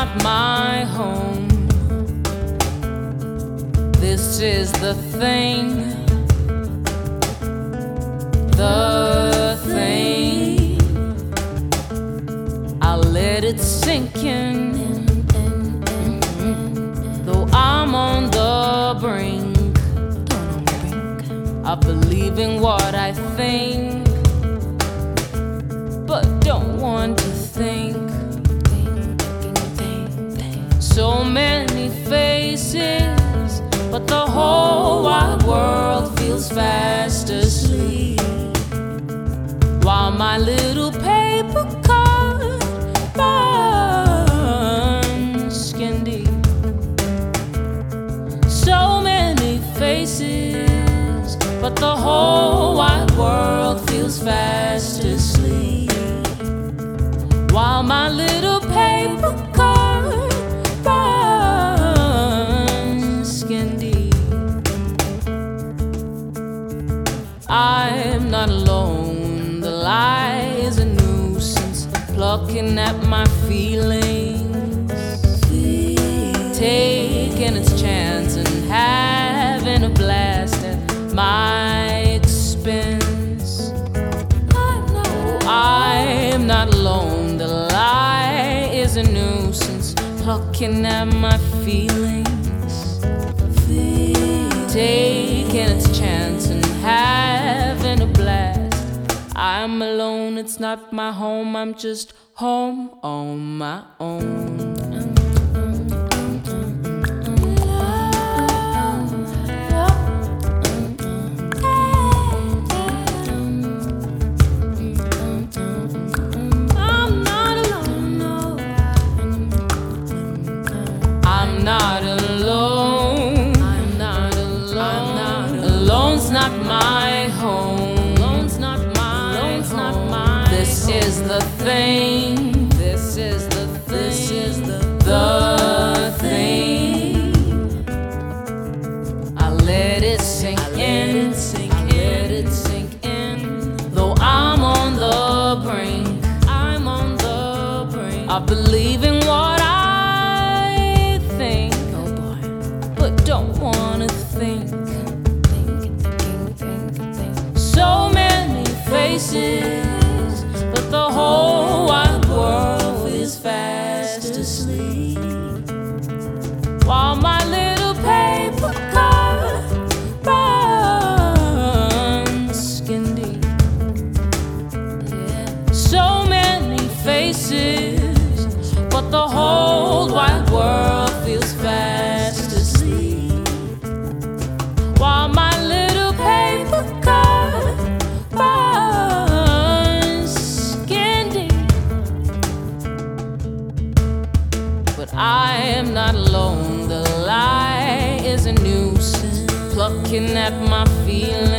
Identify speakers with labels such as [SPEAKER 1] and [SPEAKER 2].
[SPEAKER 1] not my home. This is the thing, the thing. I'll let it sink in, though I'm on the brink of believing what I think, but don't want to think. So many faces, but the whole wide world feels fast asleep, while my little paper cut runs skin deep. So many faces, but the whole wide world feels fast asleep, while my little paper cut runs skin deep. I'm not alone. The lie is a nuisance, plucking at my feelings, taking its chance and having a blast at my expense. I'm not alone. The lie is a nuisance, plucking at my feelings, taking its chance and having a blast. I'm alone, it's not my home, I'm just home on my own. Not alone. I'm not alone. I'm not alone. Alone's not my home. Alone's not my home. This is the thing. This is the thing. This is the thing. I let it sink in. Let it sink in. Though I'm on the brink. I'm on the brink of believing what don't wanna think. So many faces, but the whole wide world is fast asleep, while my little paper cut runs skin deep. So many faces, but the whole wide world feels fast asleep, while my little paper cut runs skin deep. But I am not alone. The lie is a nuisance, plucking at my feelings,